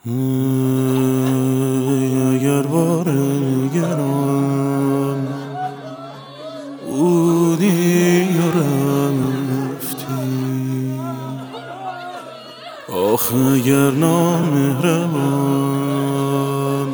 اگر بار گران بودی یا رفتی، آخ اگر نامهربان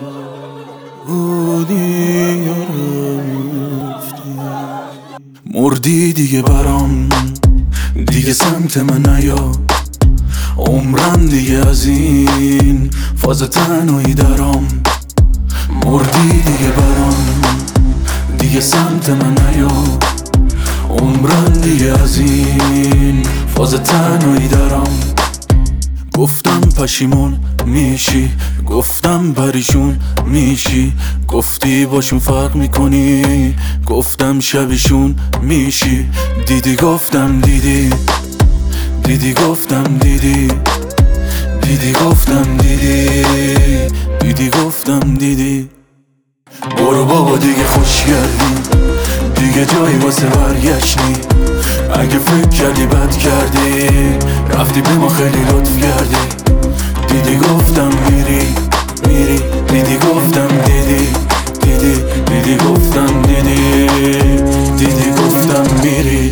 بودی یا رفتی. مردی دیگه برام، دیگه سمت من نیا، عمرم دیگه از این فاز تنهایی درام. مردی دیگه برام، دیگه سمت من نیا، عمرم دیگه از این فاز تنهایی درام. گفتم پشیمون میشی، گفتم پریشون میشی، گفتی باشون فرق میکنی، گفتم شبیشون میشی. دیدی گفتم دیدی، دیدی گفتم دیدی، دیدی گفتم دیدی، دیدی گفتم دیدی. برو بابا دیگه خوش کردی، دیگه جایی واسه برگشتی. اگه فکر کردی بد کردی، رفتی به ما خیلی لطف کردی. دیدی گفتم میری میری، دیدی گفتم دیدی دیدی، دیدی گفتم دیدی، دیدی گفتم میری.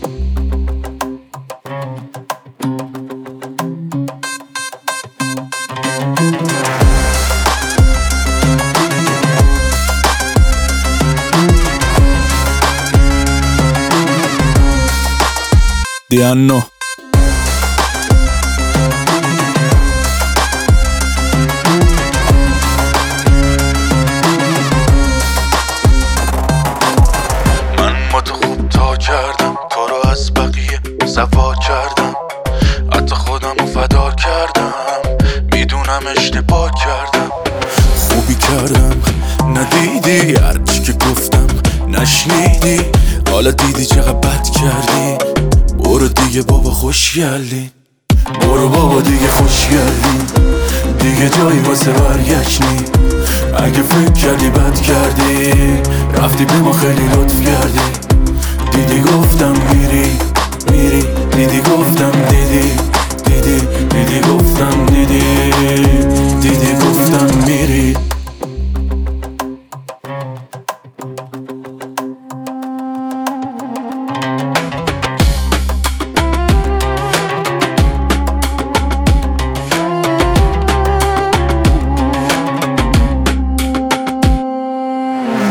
دیانو من با تو خوب تا کردم، تو رو از بقیه صفا کردم، حتی خودم رو فدا کردم، میدونم اشتباه کردم. خوبی کردم ندیدی، هرچی که گفتم نشنیدی، حالا دیدی چقدر بد کردی. برو دیگه بابا خوش گردی، برو بابا دیگه خوش گردی، دیگه جایی واسه برگشتی. اگه فکر کردی بد کردی، رفتی به ما خیلی لطف کردی. دیدی گفتم میری میری، دیدی گفتم دیدی دیدی، دیدی گفتم دیدی، دیدی گفتم میری.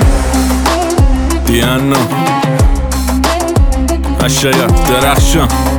دیانو اشیا درخشان